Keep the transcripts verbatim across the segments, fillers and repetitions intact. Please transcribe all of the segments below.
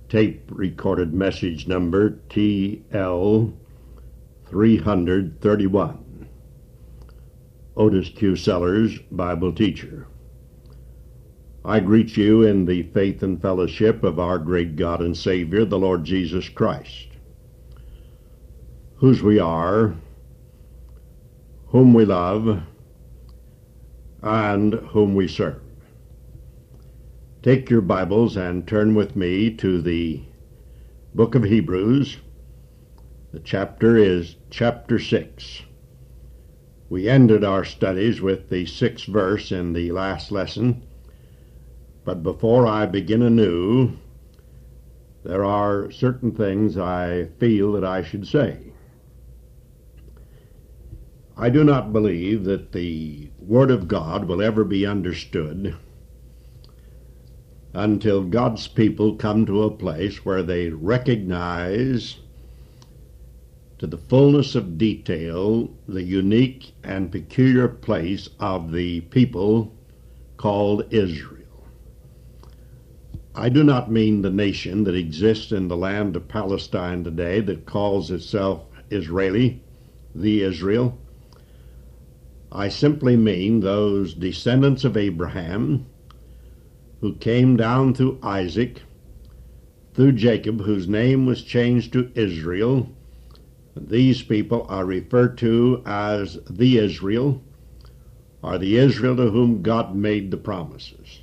tape recorded message number T L three thirty-one. Otis Q. Sellers, Bible teacher. I greet you in the faith and fellowship of our great God and Savior, the Lord Jesus Christ, whose we are, whom we love, and whom we serve. Take your Bibles and turn with me to the book of Hebrews. The chapter is chapter six. We ended our studies with the sixth verse in the last lesson, but before I begin anew, there are certain things I feel that I should say. I do not believe that the Word of God will ever be understood until God's people come to a place where they recognize to the fullness of detail the unique and peculiar place of the people called Israel. I do not mean the nation that exists in the land of Palestine today that calls itself Israeli, the Israel. I simply mean those descendants of Abraham who came down through Isaac, through Jacob, whose name was changed to Israel. These people are referred to as the Israel, or the Israel to whom God made the promises.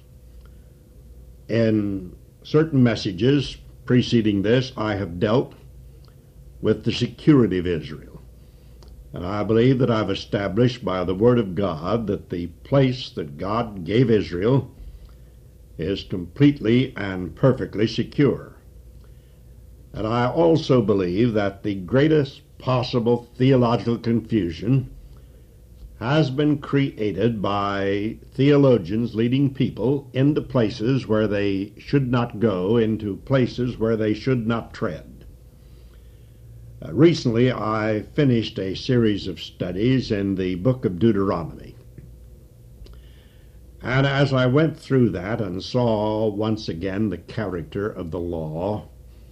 In certain messages preceding this, I have dealt with the security of Israel. And I believe that I've established by the Word of God that the place that God gave Israel is completely and perfectly secure. And I also believe that the greatest possible theological confusion has been created by theologians leading people into places where they should not go, into places where they should not tread. Uh, recently, I finished a series of studies in the book of Deuteronomy. And as I went through that and saw once again the character of the law,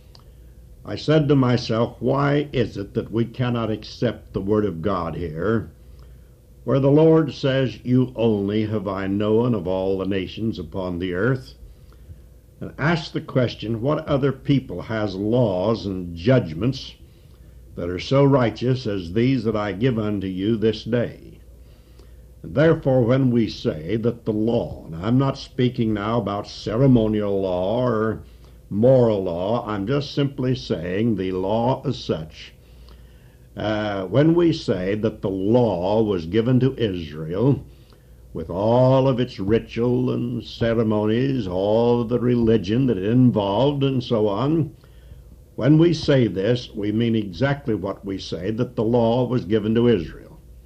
I said to myself, why is it that we cannot accept the Word of God here, where the Lord says, "You only have I known of all the nations upon the earth," and ask the question, what other people has laws and judgments that are so righteous as these that I give unto you this day? And therefore, when we say that the law, and I'm not speaking now about ceremonial law or moral law, I'm just simply saying the law as such. Uh, when we say that the law was given to Israel with all of its ritual and ceremonies, all of the religion that it involved and so on, when we say this, we mean exactly what we say, that the law was given to Israel.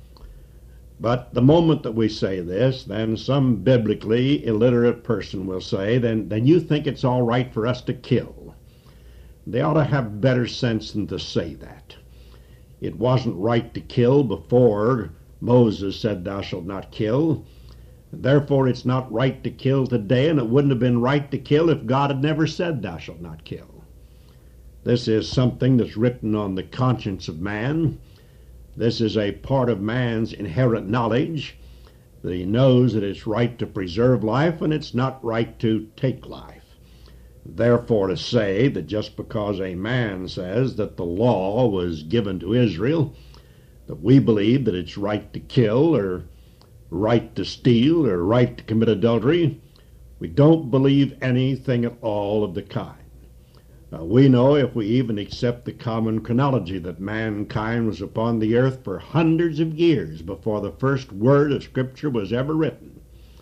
But the moment that we say this, then some biblically illiterate person will say, then, then you think it's all right for us to kill. They ought to have better sense than to say that. It wasn't right to kill before Moses said, "Thou shalt not kill." Therefore, it's not right to kill today, and it wouldn't have been right to kill if God had never said, "Thou shalt not kill." This is something that's written on the conscience of man. This is a part of man's inherent knowledge, that he knows that it's right to preserve life and it's not right to take life. Therefore, to say that just because a man says that the law was given to Israel, that we believe that it's right to kill or right to steal or right to commit adultery, we don't believe anything at all of the kind. Now, we know, if we even accept the common chronology, that mankind was upon the earth for hundreds of years before the first word of Scripture was ever written.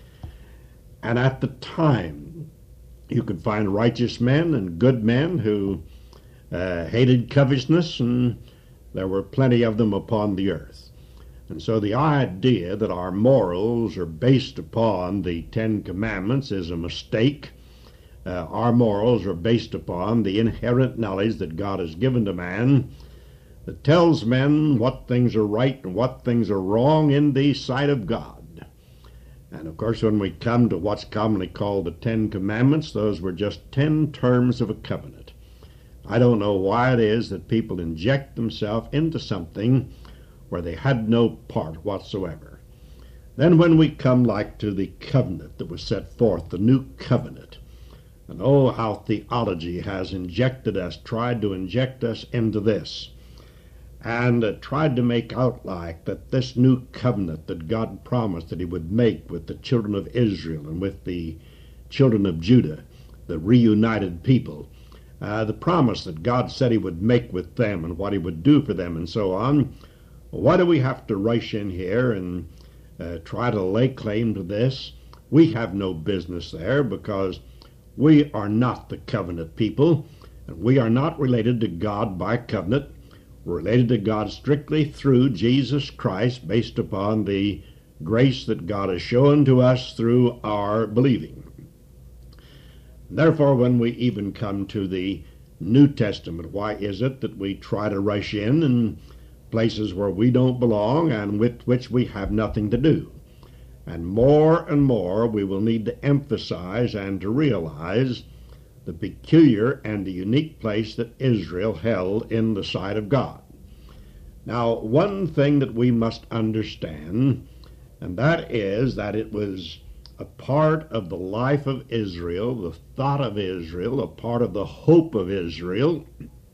And at the time, you could find righteous men and good men who uh, hated covetousness, and there were plenty of them upon the earth. And so the idea that our morals are based upon the Ten Commandments is a mistake. Uh, our morals are based upon the inherent knowledge that God has given to man, that tells men what things are right and what things are wrong in the sight of God. And of course, when we come to what's commonly called the Ten Commandments, those were just ten terms of a covenant. I don't know why it is that people inject themselves into something where they had no part whatsoever. Then when we come like to the covenant that was set forth, the new covenant, and oh, how theology has injected us, tried to inject us into this, and uh, tried to make out like that this new covenant that God promised that he would make with the children of Israel and with the children of Judah, the reunited people, uh, the promise that God said he would make with them and what he would do for them and so on. Why do we have to rush in here and uh, try to lay claim to this? We have no business there, because we are not the covenant people, and we are not related to God by covenant. We're related to God strictly through Jesus Christ, based upon the grace that God has shown to us through our believing. Therefore, when we even come to the New Testament, why is it that we try to rush in in places where we don't belong and with which we have nothing to do? And more and more we will need to emphasize and to realize the peculiar and the unique place that Israel held in the sight of God. Now, one thing that we must understand, and that is that it was a part of the life of Israel, the thought of Israel, a part of the hope of Israel,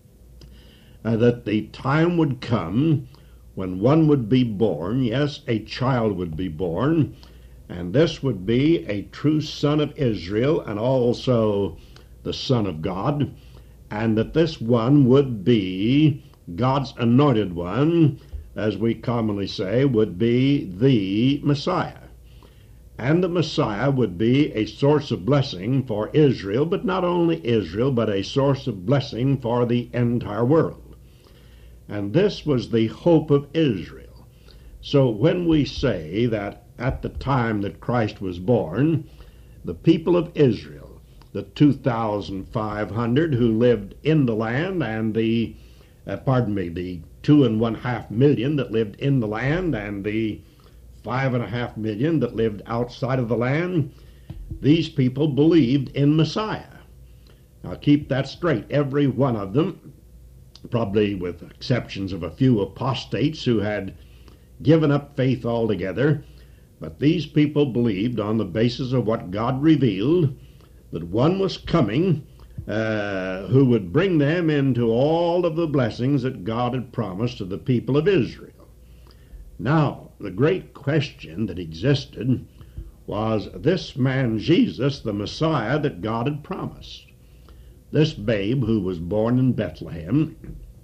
uh, that the time would come when one would be born, yes, a child would be born, and this would be a true son of Israel and also the Son of God, and that this one would be God's anointed one, as we commonly say, would be the Messiah. And the Messiah would be a source of blessing for Israel, but not only Israel, but a source of blessing for the entire world. And this was the hope of Israel. So when we say that at the time that Christ was born, the people of Israel, the two thousand five hundred who lived in the land, and the, uh, pardon me, the two and one half million that lived in the land, and the five and a half million that lived outside of the land, these people believed in Messiah. Now keep that straight. Every one of them, probably with exceptions of a few apostates who had given up faith altogether, but these people believed on the basis of what God revealed that one was coming uh, who would bring them into all of the blessings that God had promised to the people of Israel. Now, the great question that existed was this man Jesus, the Messiah that God had promised. This babe who was born in Bethlehem,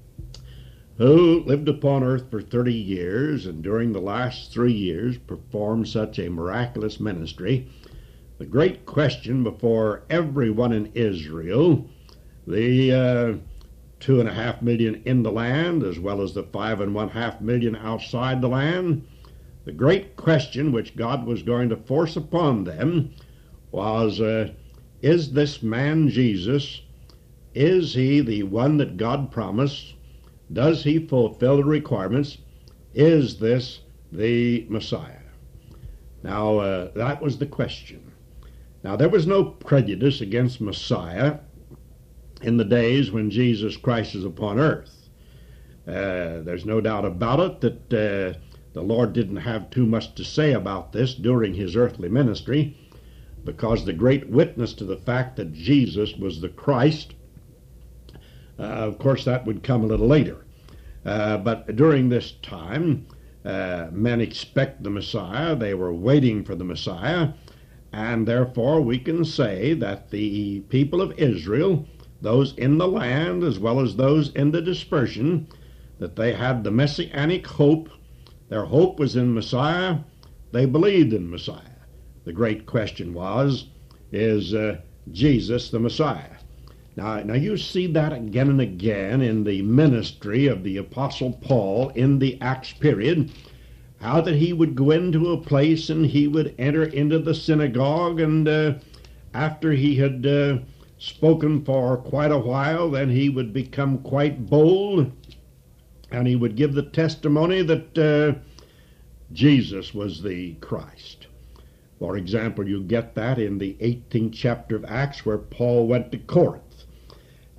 who lived upon earth for thirty years, and during the last three years performed such a miraculous ministry. The great question before everyone in Israel, the uh, two and a half million in the land, as well as the five and one half million outside the land, the great question which God was going to force upon them was, uh, is this man Jesus, is he the one that God promised? Does he fulfill the requirements? Is this the Messiah? Now, uh, that was the question. Now, there was no prejudice against Messiah in the days when Jesus Christ is upon earth. Uh, there's no doubt about it that uh, the Lord didn't have too much to say about this during his earthly ministry, because the great witness to the fact that Jesus was the Christ, uh, of course, that would come a little later. Uh, but during this time, uh, men expect the Messiah. They were waiting for the Messiah, and therefore we can say that the people of Israel, those in the land as well as those in the dispersion, that they had the messianic hope. Their hope was in Messiah. They believed in Messiah. The great question was, is uh, Jesus the Messiah? Now, now you see that again and again in the ministry of the Apostle Paul in the Acts period, how that he would go into a place and he would enter into the synagogue, and uh, after he had uh, spoken for quite a while, then he would become quite bold, and he would give the testimony that uh, Jesus was the Christ. For example, you get that in the eighteenth chapter of Acts, where Paul went to Corinth.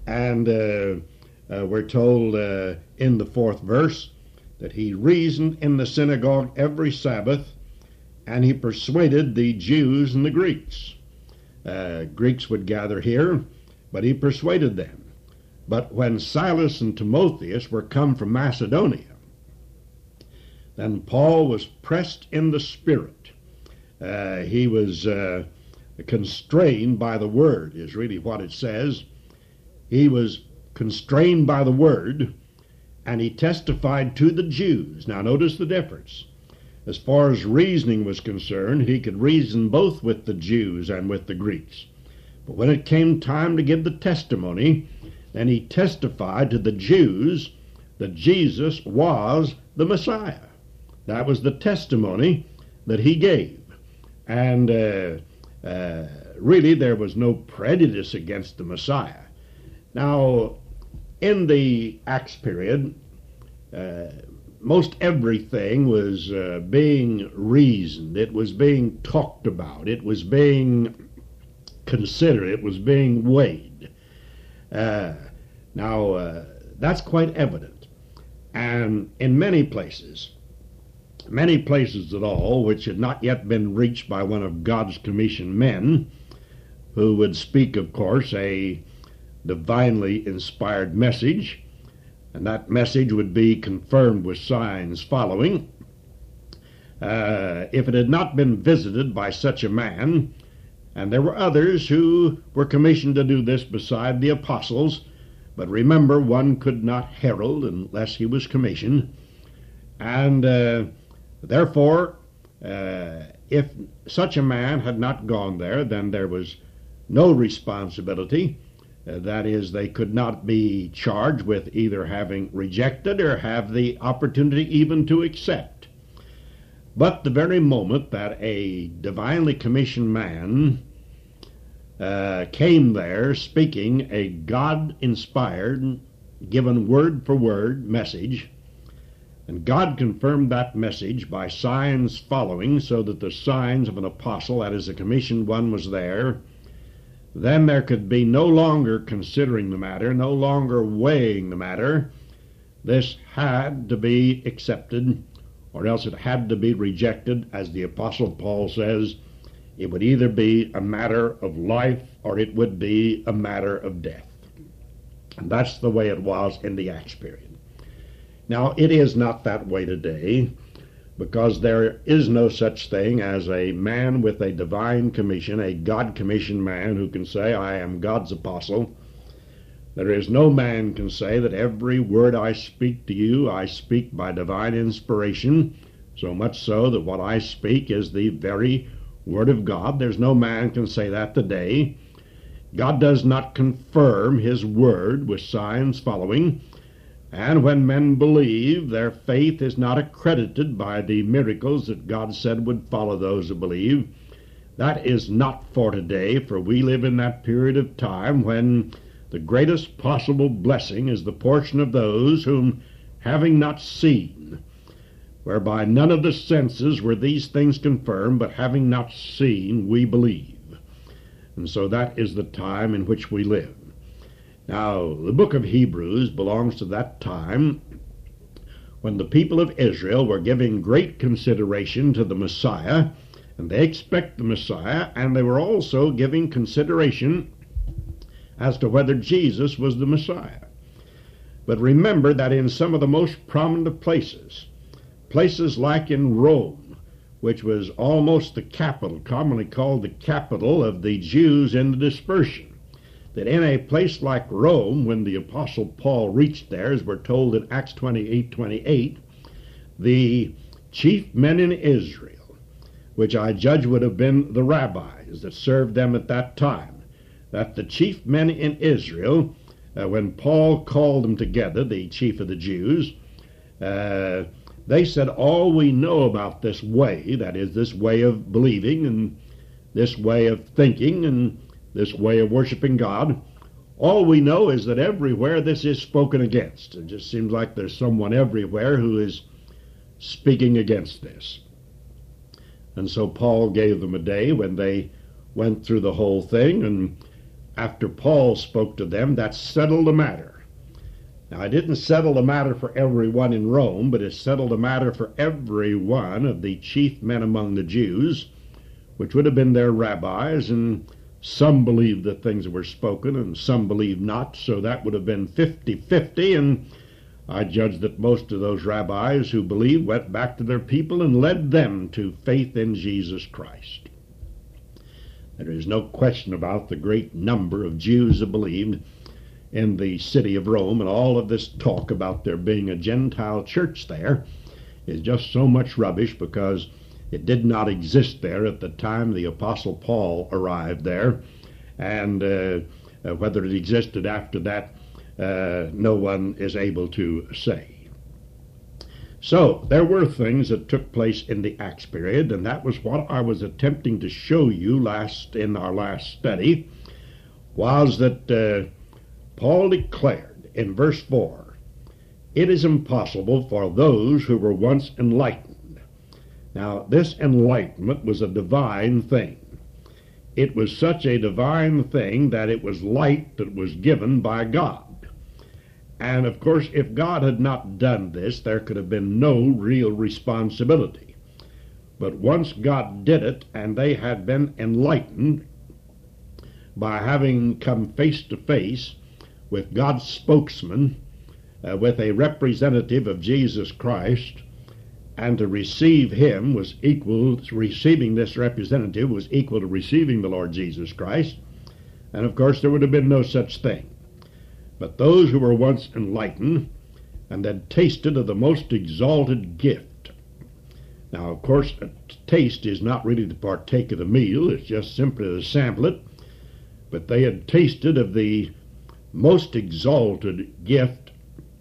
And uh, uh, we're told uh, in the fourth verse that he reasoned in the synagogue every Sabbath, and he persuaded the Jews and the Greeks. Uh, Greeks would gather here, but he persuaded them. But when Silas and Timotheus were come from Macedonia, then Paul was pressed in the spirit. Uh, he was uh, constrained by the word, is really what it says. He was constrained by the word, and he testified to the Jews. Now notice the difference. As far as reasoning was concerned, he could reason both with the Jews and with the Greeks. But when it came time to give the testimony, then he testified to the Jews that Jesus was the Messiah. That was the testimony that he gave. And uh, uh, really there was no prejudice against the Messiah. Now, in the Acts period, uh, most everything was uh, being reasoned. It was being talked about. It was being considered. It was being weighed. Uh, now, uh, that's quite evident. And in many places, many places at all, which had not yet been reached by one of God's commissioned men, who would speak, of course, a divinely inspired message, and that message would be confirmed with signs following. Uh, if it had not been visited by such a man, and there were others who were commissioned to do this beside the apostles, but remember, one could not herald unless he was commissioned, and uh, therefore, uh, if such a man had not gone there, then there was no responsibility. Uh, that is, they could not be charged with either having rejected or have the opportunity even to accept. But the very moment that a divinely commissioned man uh, came there speaking a God-inspired, given word-for-word message, and God confirmed that message by signs following, so that the signs of an apostle, that is, a commissioned one, was there, then there could be no longer considering the matter, no longer weighing the matter. This had to be accepted, or else it had to be rejected. As the Apostle Paul says, it would either be a matter of life or it would be a matter of death. And that's the way it was in the Acts period. Now, it is not that way today, because there is no such thing as a man with a divine commission, a God-commissioned man who can say, I am God's apostle. There is no man can say that every word I speak to you, I speak by divine inspiration, so much so that what I speak is the very word of God. There's no man can say that today. God does not confirm his word with signs following. And when men believe, their faith is not accredited by the miracles that God said would follow those who believe. That is not for today, for we live in that period of time when the greatest possible blessing is the portion of those whom, having not seen, whereby none of the senses were these things confirmed, but having not seen, we believe. And so that is the time in which we live. Now, the book of Hebrews belongs to that time when the people of Israel were giving great consideration to the Messiah, and they expect the Messiah, and they were also giving consideration as to whether Jesus was the Messiah. But remember that in some of the most prominent of places, places like in Rome, which was almost the capital, commonly called the capital of the Jews in the dispersion, that in a place like Rome, when the Apostle Paul reached there, as we're told in Acts twenty-eight twenty-eight, the chief men in Israel, which I judge would have been the rabbis that served them at that time, that the chief men in Israel, uh, when Paul called them together, the chief of the Jews, uh, they said, all we know about this way, that is, this way of believing and this way of thinking and this way of worshiping God, all we know is that everywhere this is spoken against. It just seems like there's someone everywhere who is speaking against this. And so Paul gave them a day when they went through the whole thing and after Paul spoke to them, that settled the matter. Now, it didn't settle the matter for everyone in Rome, but it settled the matter for every one of the chief men among the Jews, which would have been their rabbis, and some believed the things that were spoken, and some believed not, so that would have been fifty-fifty, and I judge that most of those rabbis who believed went back to their people and led them to faith in Jesus Christ. There is no question about the great number of Jews that believed in the city of Rome, and all of this talk about there being a Gentile church there is just so much rubbish, because it did not exist there at the time the Apostle Paul arrived there, and uh, uh, whether it existed after that, uh, no one is able to say. So there were things that took place in the Acts period, and that was what I was attempting to show you last in our last study, was that uh, Paul declared in verse four, "It is impossible for those who were once enlightened." Now, this enlightenment was a divine thing. It was such a divine thing that it was light that was given by God. And, of course, if God had not done this, there could have been no real responsibility. But once God did it, and they had been enlightened by having come face to face with God's spokesman, uh, with a representative of Jesus Christ, and to receive him was equal, receiving this representative was equal to receiving the Lord Jesus Christ. And of course there would have been no such thing. But those who were once enlightened and had tasted of the most exalted gift. Now, of course, a taste is not really to partake of the meal, it's just simply to sample it. But they had tasted of the most exalted gift,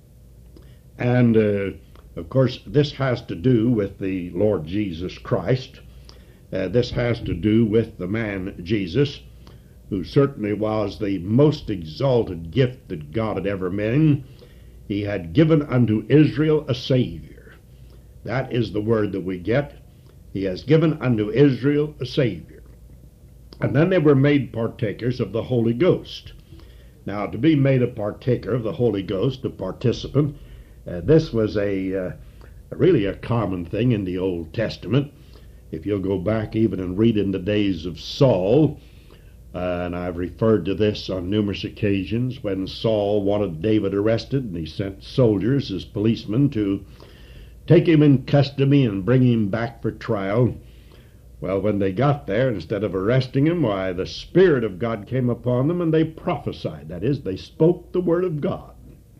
and uh, of course, this has to do with the Lord Jesus Christ. Uh, this has to do with the man Jesus, who certainly was the most exalted gift that God had ever made. He had given unto Israel a Savior. That is the word that we get. He has given unto Israel a Savior. And then they were made partakers of the Holy Ghost. Now, to be made a partaker of the Holy Ghost, a participant, Uh, this was a uh, really a common thing in the Old Testament. If you'll go back even and read in the days of Saul, uh, and I've referred to this on numerous occasions, when Saul wanted David arrested, and he sent soldiers as policemen to take him in custody and bring him back for trial. Well, when they got there, instead of arresting him, why, the Spirit of God came upon them, and they prophesied. That is, they spoke the word of God.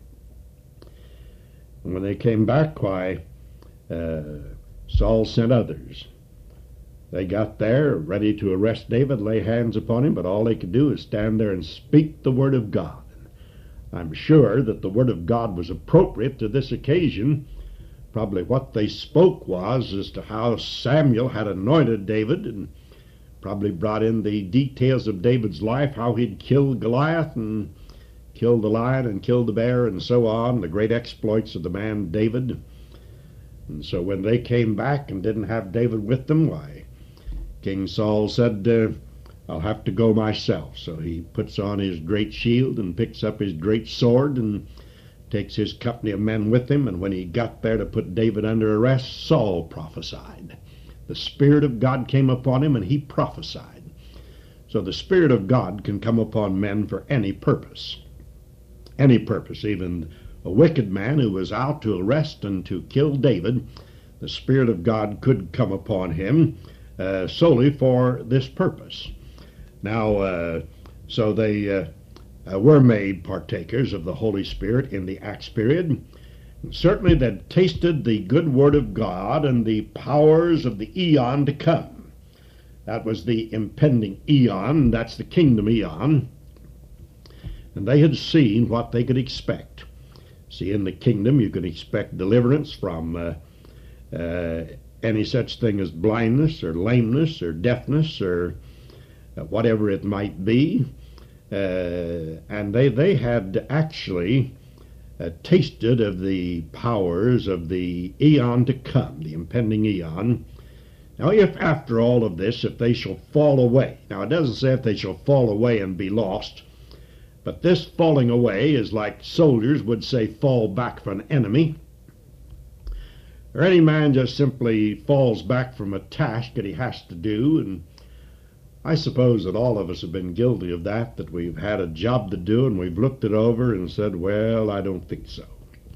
And when they came back, why, uh, Saul sent others. They got there, ready to arrest David, lay hands upon him, but all they could do is stand there and speak the word of God. I'm sure that the word of God was appropriate to this occasion. Probably what they spoke was as to how Samuel had anointed David, and probably brought in the details of David's life, how he'd killed Goliath and killed the lion and killed the bear and so on, the great exploits of the man David. And so when they came back and didn't have David with them, why, King Saul said, uh, I'll have to go myself. So he puts on his great shield and picks up his great sword and takes his company of men with him. And when he got there to put David under arrest, Saul prophesied. The Spirit of God came upon him and he prophesied. So the Spirit of God can come upon men for any purpose. Any purpose, even a wicked man who was out to arrest and to kill David, the Spirit of God could come upon him uh, solely for this purpose. Now, uh, so they uh, uh, were made partakers of the Holy Spirit in the Acts period. And certainly they tasted the good word of God and the powers of the eon to come. That was the impending eon, that's the kingdom eon. And they had seen what they could expect. See, in the kingdom you can expect deliverance from uh, uh, any such thing as blindness or lameness or deafness or uh, whatever it might be. Uh, and they, they had actually uh, tasted of the powers of the eon to come, the impending eon. Now, if after all of this, if they shall fall away, now it doesn't say if they shall fall away and be lost, But this falling away is like soldiers would say, fall back from an enemy. Or any man just simply falls back from a task that he has to do. And I suppose that all of us have been guilty of that, that we've had a job to do and we've looked it over and said, well, I don't think so.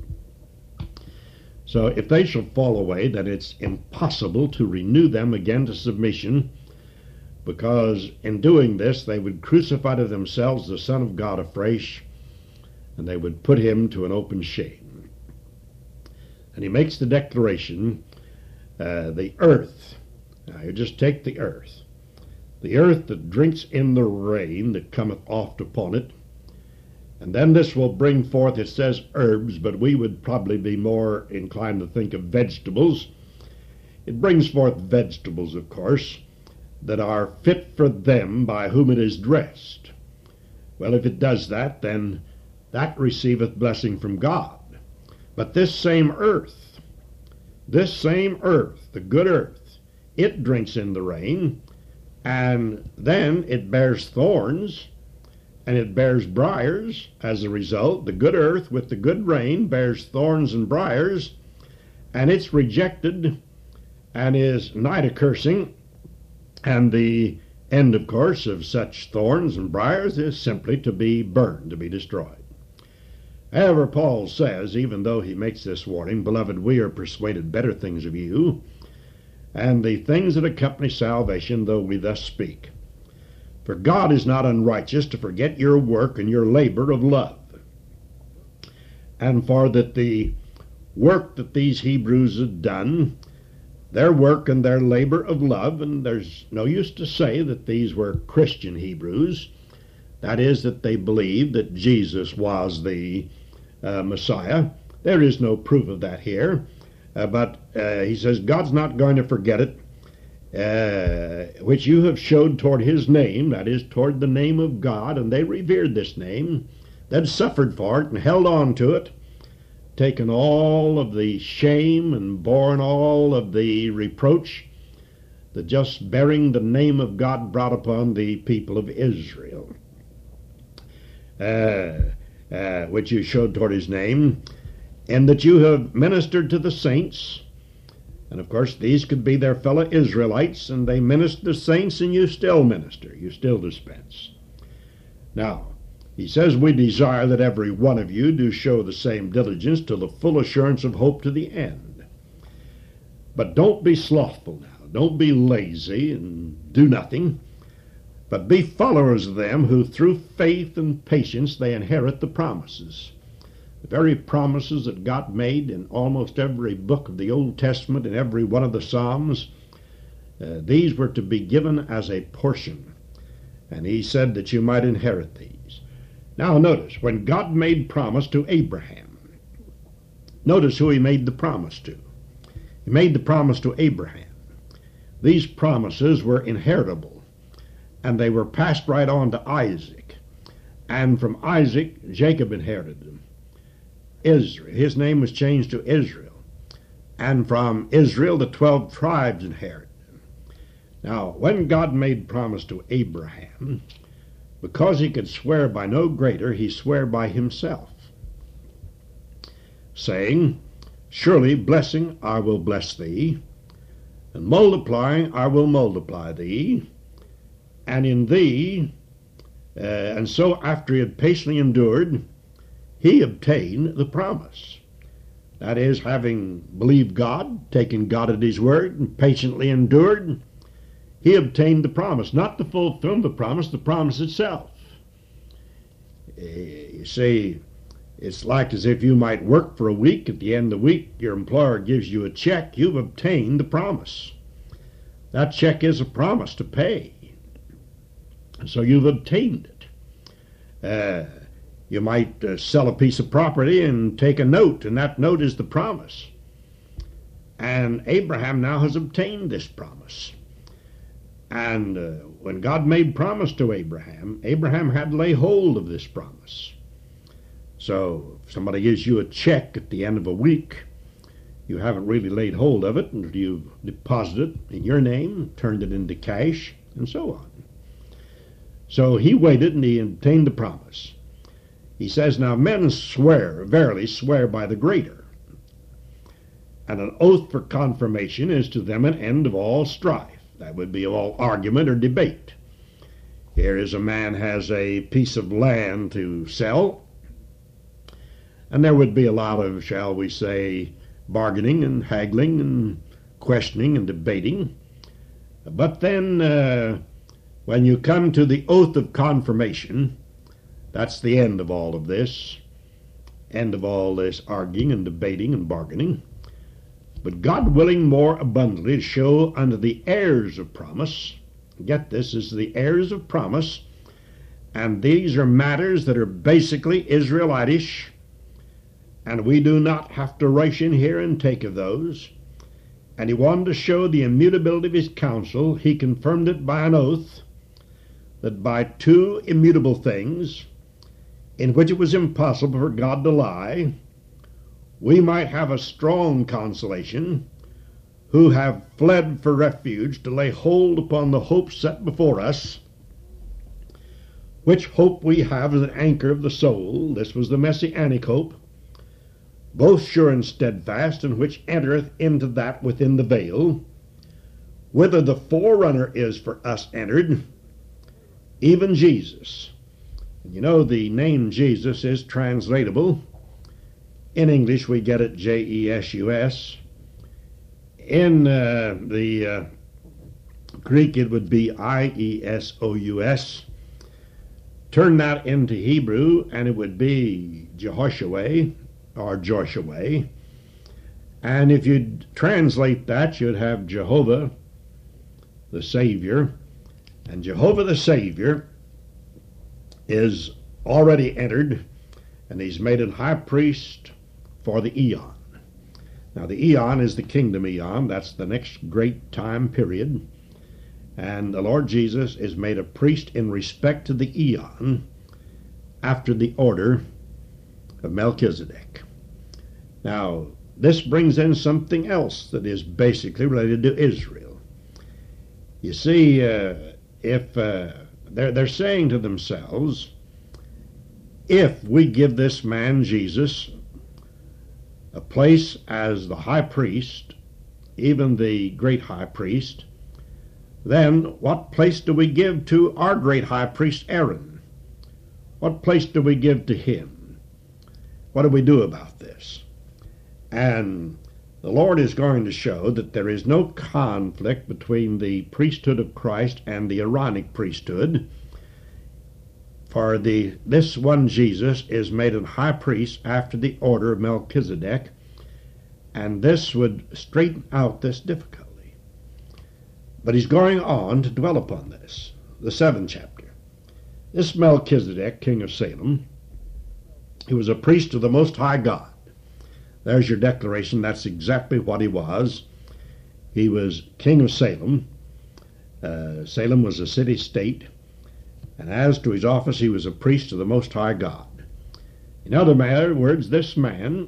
So if they shall fall away, then it's impossible to renew them again to submission, because in doing this they would crucify to themselves the Son of God afresh, and they would put him to an open shame. And he makes the declaration, uh, the earth, now you just take the earth, the earth that drinks in the rain that cometh oft upon it, and then this will bring forth, it says herbs, but we would probably be more inclined to think of vegetables. It brings forth vegetables, of course, that are fit for them by whom it is dressed. Well, if it does that, then that receiveth blessing from God. But this same earth, this same earth, the good earth, it drinks in the rain, and then it bears thorns, and it bears briars. As a result, the good earth with the good rain bears thorns and briars, and it's rejected and is nigh to cursing. And the end, of course, of such thorns and briars is simply to be burned, to be destroyed. However, Paul says, even though he makes this warning, beloved, we are persuaded better things of you, and the things that accompany salvation, though we thus speak. For God is not unrighteous to forget your work and your labor of love. And for that the work that these Hebrews had done, their work and their labor of love, and there's no use to say that these were Christian Hebrews, that is, that they believed that Jesus was the uh, Messiah. There is no proof of that here, uh, but uh, he says God's not going to forget it, Uh, which you have showed toward his name, that is, toward the name of God, and they revered this name, that suffered for it and held on to it, taken all of the shame and borne all of the reproach that just bearing the name of God brought upon the people of Israel, uh, uh, which you showed toward his name, and that you have ministered to the saints. And of course, these could be their fellow Israelites, and they minister to saints, and you still minister, you still dispense. Now, he says, we desire that every one of you do show the same diligence to the full assurance of hope to the end. But don't be slothful now. Don't be lazy and do nothing, but be followers of them who through faith and patience they inherit the promises. The very promises that God made in almost every book of the Old Testament and every one of the Psalms, uh, these were to be given as a portion. And he said that you might inherit these. Now notice, when God made promise to Abraham, notice who he made the promise to. He made the promise to Abraham. These promises were inheritable, and they were passed right on to Isaac. And from Isaac, Jacob inherited them. Israel, his name was changed to Israel, and from Israel the twelve tribes inherited him. Now, when God made promise to Abraham, because he could swear by no greater, he sware by himself, saying, surely blessing I will bless thee, and multiplying I will multiply thee, and in thee, uh, and so after he had patiently endured, he obtained the promise. That is, having believed God, taken God at his word, and patiently endured, he obtained the promise. Not the fulfillment of the promise, the promise itself. You see, it's like as if you might work for a week. At the end of the week, your employer gives you a check. You've obtained the promise. That check is a promise to pay. So you've obtained it. Uh, You might uh, sell a piece of property and take a note, and that note is the promise. And Abraham now has obtained this promise. And uh, when God made promise to Abraham, Abraham had to lay hold of this promise. So if somebody gives you a check at the end of a week, you haven't really laid hold of it, and you've deposited it in your name, turned it into cash, and so on. So he waited, and he obtained the promise. He says, now men swear, verily swear by the greater. And an oath for confirmation is to them an end of all strife. That would be of all argument or debate. Here is a man has a piece of land to sell, and there would be a lot of, shall we say, bargaining and haggling and questioning and debating. But then uh, when you come to the oath of confirmation, that's the end of all of this, end of all this arguing and debating and bargaining. But God willing more abundantly to show unto the heirs of promise, get this, is the heirs of promise, and these are matters that are basically Israelitish, and we do not have to rush in here and take of those. And he wanted to show the immutability of his counsel. He confirmed it by an oath, that by two immutable things, in which it was impossible for God to lie, we might have a strong consolation, who have fled for refuge to lay hold upon the hope set before us, which hope we have as an anchor of the soul. This was the Messianic hope, both sure and steadfast, and which entereth into that within the veil, whither the forerunner is for us entered, even Jesus. And you know, the name Jesus is translatable. In English we get it J E S U S. In uh, the uh, Greek it would be I E S O U S. Turn that into Hebrew and it would be Jehoshua or Joshua. And if you translate that, you'd have Jehovah the Savior. And Jehovah the Savior is already entered, and he's made an high priest for the eon. Now the eon is the kingdom eon. That's the next great time period. And the Lord Jesus is made a priest in respect to the eon after the order of Melchizedek. Now this brings in something else that is basically related to Israel. You see, uh, if uh, they're, they're saying to themselves, if we give this man Jesus a place as the high priest, even the great high priest, then what place do we give to our great high priest Aaron? What place do we give to him? What do we do about this? And the Lord is going to show that there is no conflict between the priesthood of Christ and the Aaronic priesthood. For the this one Jesus is made a high priest after the order of Melchizedek, and this would straighten out this difficulty. But he's going on to dwell upon this, the seventh chapter. This Melchizedek, king of Salem, he was a priest of the Most High God. There's your declaration. That's exactly what he was. He was king of Salem. Uh, Salem was a city-state. And as to his office, he was a priest of the Most High God. In other words, this man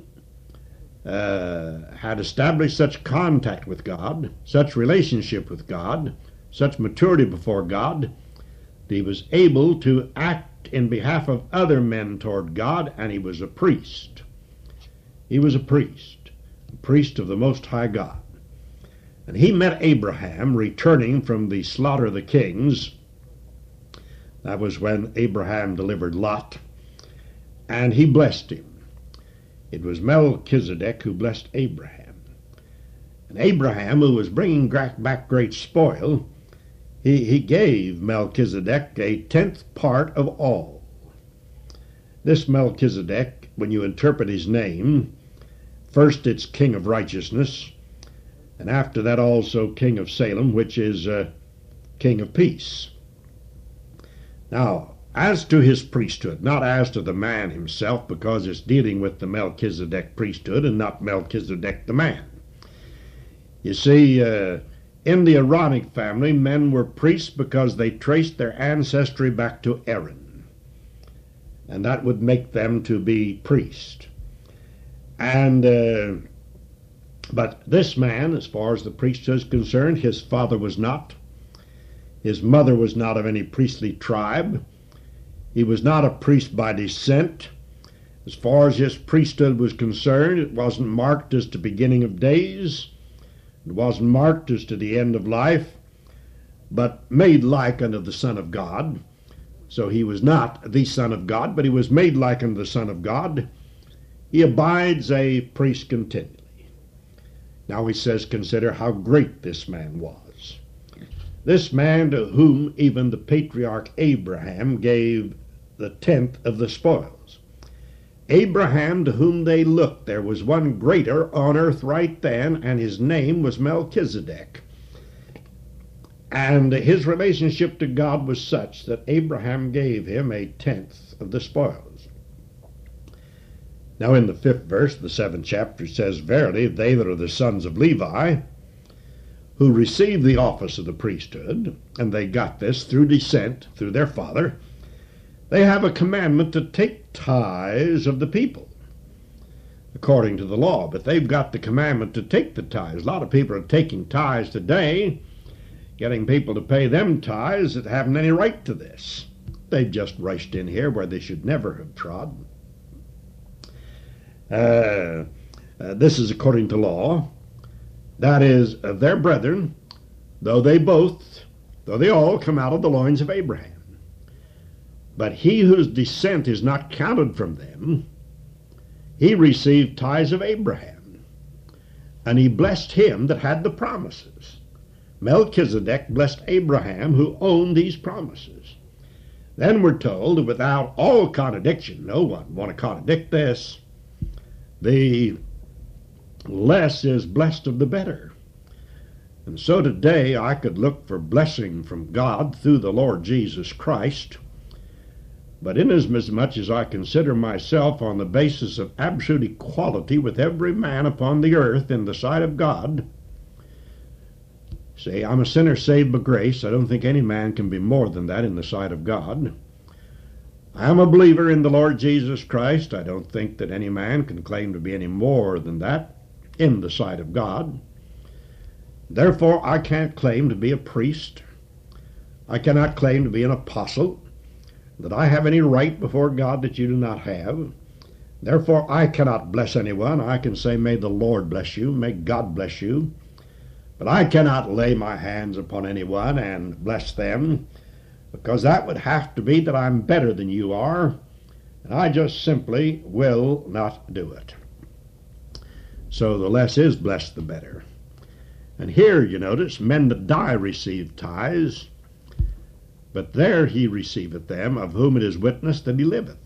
uh, had established such contact with God, such relationship with God, such maturity before God, that he was able to act in behalf of other men toward God, and he was a priest. He was a priest, a priest of the Most High God. And he met Abraham returning from the slaughter of the kings. That was when Abraham delivered Lot, and he blessed him. It was Melchizedek who blessed Abraham. And Abraham, who was bringing back great spoil, he, he gave Melchizedek a tenth part of all. This Melchizedek, when you interpret his name, first it's King of Righteousness, and after that also King of Salem, which is uh, King of Peace. Now, as to his priesthood, not as to the man himself, because it's dealing with the Melchizedek priesthood and not Melchizedek the man. You see, uh, in the Aaronic family, men were priests because they traced their ancestry back to Aaron, and that would make them to be priests. And uh, but this man, as far as the priesthood is concerned, his father was not. His mother was not of any priestly tribe. He was not a priest by descent. As far as his priesthood was concerned, it wasn't marked as the beginning of days. It wasn't marked as to the end of life, but made like unto the Son of God. So he was not the Son of God, but he was made like unto the Son of God. He abides a priest continually. Now he says, consider how great this man was. This man to whom even the patriarch Abraham gave the tenth of the spoils. Abraham, to whom they looked, there was one greater on earth right then, and his name was Melchizedek. And his relationship to God was such that Abraham gave him a tenth of the spoils. Now in the fifth verse, the seventh chapter, says, verily, they that are the sons of Levi, who received the office of the priesthood, and they got this through descent, through their father, they have a commandment to take tithes of the people, according to the law. But they've got the commandment to take the tithes. A lot of people are taking tithes today, getting people to pay them tithes that haven't any right to this. They've just rushed in here where they should never have trod. Uh, uh, this is according to law. That is, of their brethren, though they both, though they all come out of the loins of Abraham. But he whose descent is not counted from them, he received tithes of Abraham, and he blessed him that had the promises. Melchizedek blessed Abraham, who owned these promises. Then we're told that without all contradiction, no one want to contradict this, the less is blessed of the better. And so today I could look for blessing from God through the Lord Jesus Christ, but inasmuch as I consider myself on the basis of absolute equality with every man upon the earth in the sight of God, say, I'm a sinner saved by grace. I don't think any man can be more than that in the sight of God. I am a believer in the Lord Jesus Christ. I don't think that any man can claim to be any more than that in the sight of God. Therefore, I can't claim to be a priest. I cannot claim to be an apostle, that I have any right before God that you do not have. Therefore, I cannot bless anyone. I can say, may the Lord bless you, may God bless you. But I cannot lay my hands upon anyone and bless them, because that would have to be that I'm better than you are, and I just simply will not do it. So the less is blessed, the better. And here, you notice, men that die receive tithes, but there he receiveth them, of whom it is witnessed that he liveth.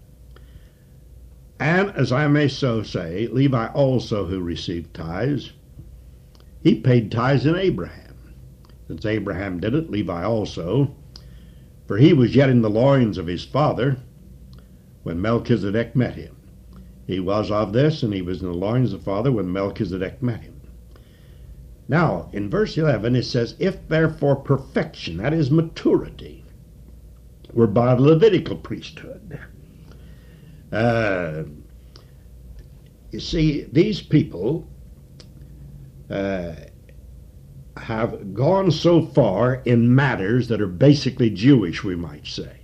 And, as I may so say, Levi also, who received tithes, he paid tithes in Abraham. Since Abraham did it, Levi also, for he was yet in the loins of his father when Melchizedek met him. He was of this, and he was in the loins of the father when Melchizedek met him. Now, in verse eleven, it says, if therefore perfection, that is maturity, were by the Levitical priesthood. Uh, you see, these people uh, have gone so far in matters that are basically Jewish, we might say.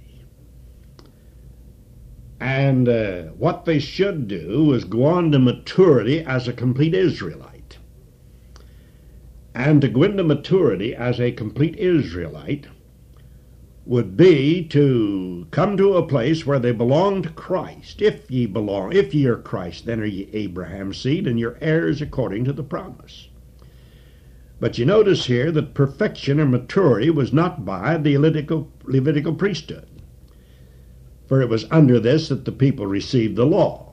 And uh, what they should do is go on to maturity as a complete Israelite. And to go into maturity as a complete Israelite would be to come to a place where they belong to Christ. If ye belong, if ye are Christ, then are ye Abraham's seed, and your heirs according to the promise. But you notice here that perfection or maturity was not by the Levitical, Levitical priesthood, for it was under this that the people received the law.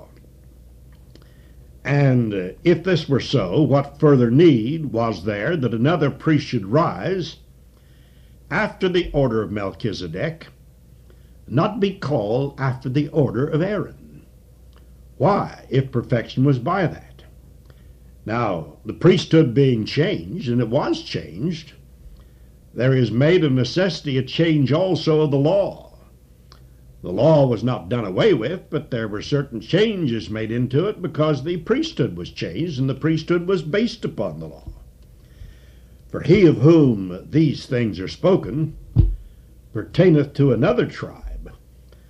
And uh, if this were so, what further need was there that another priest should rise after the order of Melchizedek, not be called after the order of Aaron? Why, if perfection was by that? Now, the priesthood being changed, and it was changed, there is made of necessity a change also of the law. The law was not done away with, but there were certain changes made into it because the priesthood was changed, and the priesthood was based upon the law. For he of whom these things are spoken pertaineth to another tribe,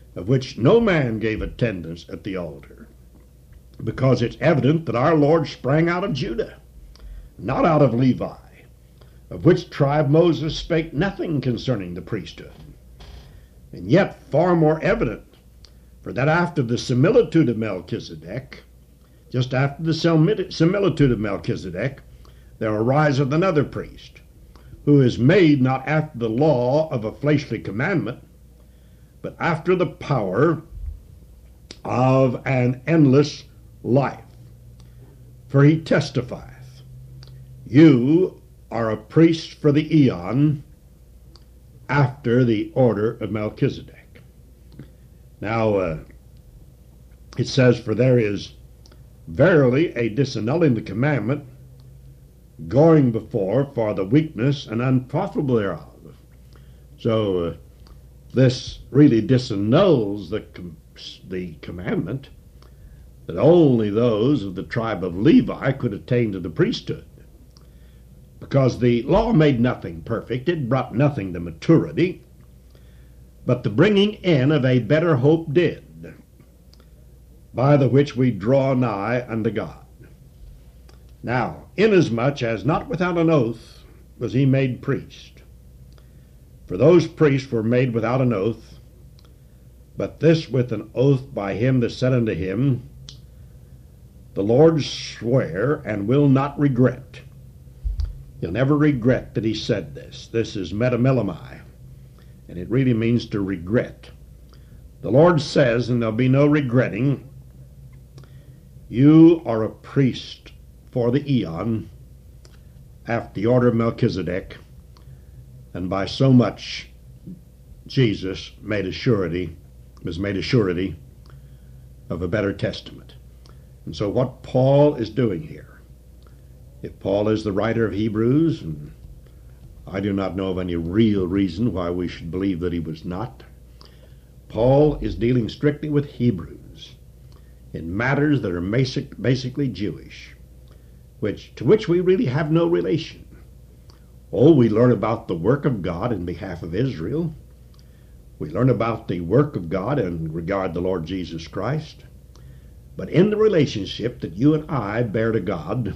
of which no man gave attendance at the altar, because it's evident that our Lord sprang out of Judah, not out of Levi, of which tribe Moses spake nothing concerning the priesthood. And yet far more evident, for that after the similitude of Melchizedek, just after the similitude of Melchizedek, there ariseth another priest, who is made not after the law of a fleshly commandment, but after the power of an endless life. For he testifieth, You are a priest for the eon, after the order of Melchizedek. Now, uh, it says, For there is verily a disannulling the commandment, going before for the weakness and unprofitable thereof. So uh, this really disannuls the, com the commandment that only those of the tribe of Levi could attain to the priesthood. Because the law made nothing perfect, it brought nothing to maturity, but the bringing in of a better hope did, by the which we draw nigh unto God. Now, inasmuch as not without an oath was he made priest, for those priests were made without an oath, but this with an oath by him that said unto him, The Lord swear and will not regret. He'll never regret that he said this. This is metamelemai, and it really means to regret. The Lord says, and there'll be no regretting, You are a priest for the eon, after the order of Melchizedek, and by so much Jesus made a surety, was made a surety of a better testament. And so what Paul is doing here, if Paul is the writer of Hebrews, and I do not know of any real reason why we should believe that he was not, Paul is dealing strictly with Hebrews in matters that are basic, basically Jewish, which to which we really have no relation. Oh, we learn about the work of God in behalf of Israel. We learn about the work of God in regard to the Lord Jesus Christ. But in the relationship that you and I bear to God,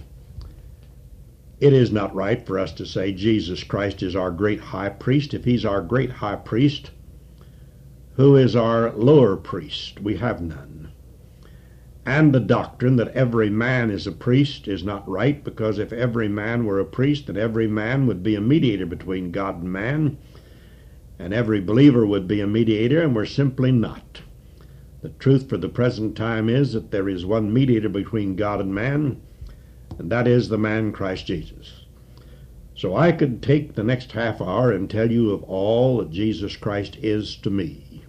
it is not right for us to say Jesus Christ is our great high priest. If he's our great high priest, who is our lower priest? We have none. And the doctrine that every man is a priest is not right, because if every man were a priest, then every man would be a mediator between God and man, and every believer would be a mediator, and we're simply not. The truth for the present time is that there is one mediator between God and man, and that is the man Christ Jesus. So I could take the next half hour and tell you of all that Jesus Christ is to me.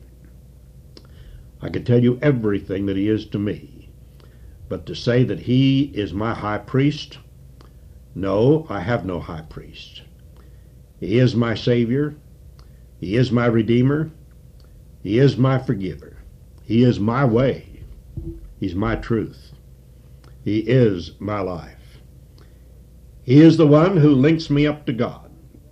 I could tell you everything that he is to me. But to say that he is my high priest, no, I have no high priest. He is my Savior. He is my Redeemer. He is my forgiver. He is my way. He's my truth. He is my life. He is the one who links me up to God.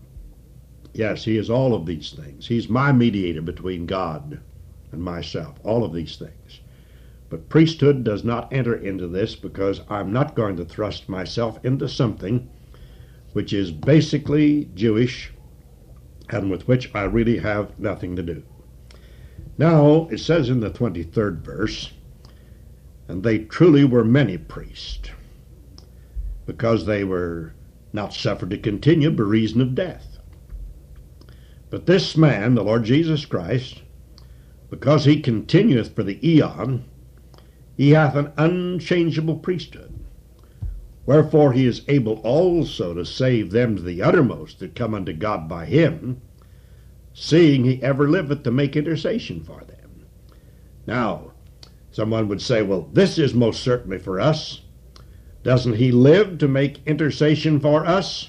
Yes, he is all of these things. He's my mediator between God and myself, all of these things. But priesthood does not enter into this, because I'm not going to thrust myself into something which is basically Jewish and with which I really have nothing to do. Now, it says in the twenty-third verse, And they truly were many priests, because they were not suffered to continue by reason of death. But this man, the Lord Jesus Christ, because he continueth for the eon, he hath an unchangeable priesthood. Wherefore he is able also to save them to the uttermost that come unto God by him, seeing he ever liveth to make intercession for them. Now, someone would say, well, this is most certainly for us. Doesn't he live to make intercession for us?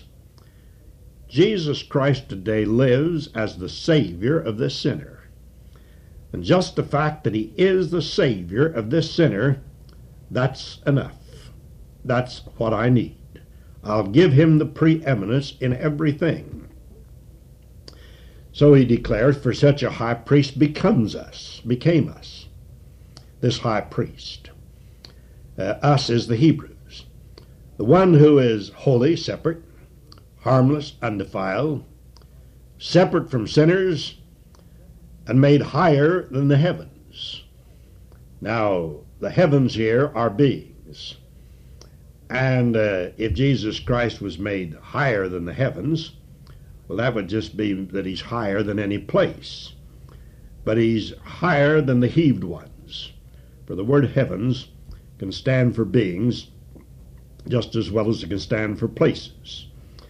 Jesus Christ today lives as the Savior of this sinner. And just the fact that he is the Savior of this sinner, that's enough. That's what I need. I'll give him the preeminence in everything. So he declares, for such a high priest becomes us, became us, this high priest. Uh, us is the Hebrews. The one who is holy, separate, harmless, undefiled, separate from sinners, and made higher than the heavens. Now, the heavens here are beings. And uh, if Jesus Christ was made higher than the heavens, well, that would just be that he's higher than any place. But he's higher than the heaved ones. For the word heavens can stand for beings just as well as it can stand for places.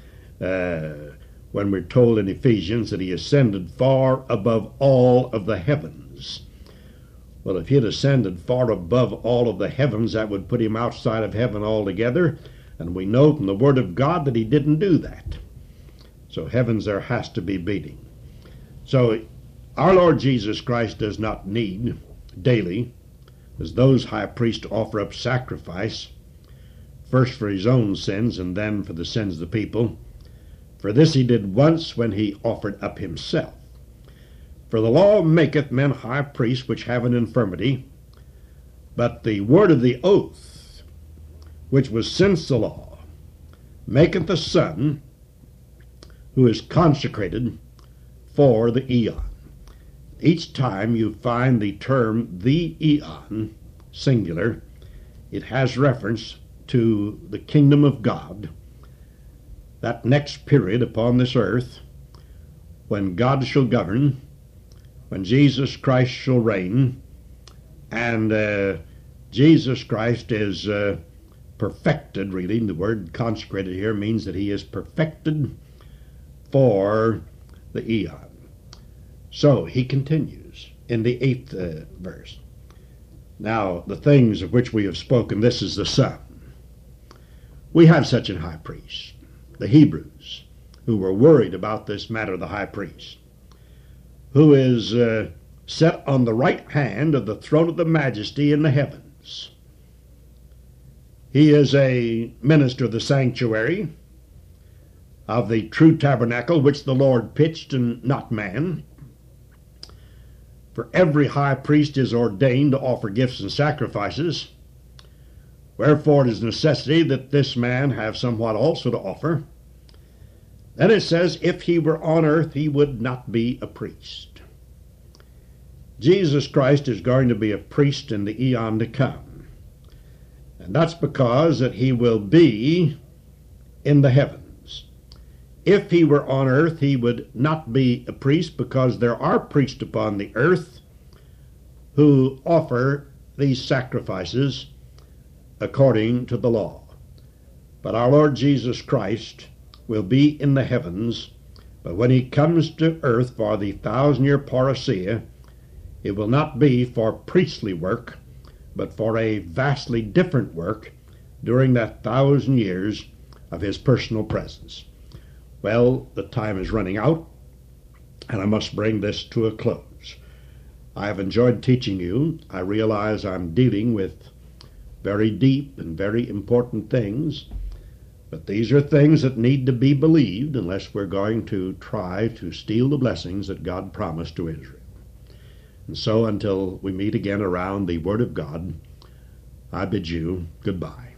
Uh, when we're told in Ephesians that he ascended far above all of the heavens. Well, if he had ascended far above all of the heavens, that would put him outside of heaven altogether. And we know from the Word of God that he didn't do that. So heavens there has to be beating. So our Lord Jesus Christ does not need daily, as those high priests, to offer up sacrifice, first for his own sins and then for the sins of the people. For this he did once when he offered up himself. For the law maketh men high priests which have an infirmity, but the word of the oath, which was since the law, maketh the Son, who is consecrated for the eon. Each time you find the term the eon, singular, it has reference to the kingdom of God, that next period upon this earth, when God shall govern, when Jesus Christ shall reign, and uh, Jesus Christ is uh, perfected, really. The word consecrated here means that he is perfected for the eon. So he continues in the eighth uh, verse. Now, the things of which we have spoken, this is the Son. We have such a high priest, the Hebrews, who were worried about this matter of the high priest, who is uh, set on the right hand of the throne of the majesty in the heavens. He is a minister of the sanctuary, of the true tabernacle which the Lord pitched and not man. For every high priest is ordained to offer gifts and sacrifices. Wherefore it is necessity that this man have somewhat also to offer. Then it says, if he were on earth, he would not be a priest. Jesus Christ is going to be a priest in the eon to come. And that's because that he will be in the heavens. If he were on earth, he would not be a priest, because there are priests upon the earth who offer these sacrifices according to the law. But our Lord Jesus Christ will be in the heavens, but when he comes to earth for the thousand-year parousia, it will not be for priestly work, but for a vastly different work during that thousand years of his personal presence. Well, the time is running out, and I must bring this to a close. I have enjoyed teaching you. I realize I'm dealing with very deep and very important things, but these are things that need to be believed unless we're going to try to steal the blessings that God promised to Israel. And so until we meet again around the Word of God, I bid you goodbye.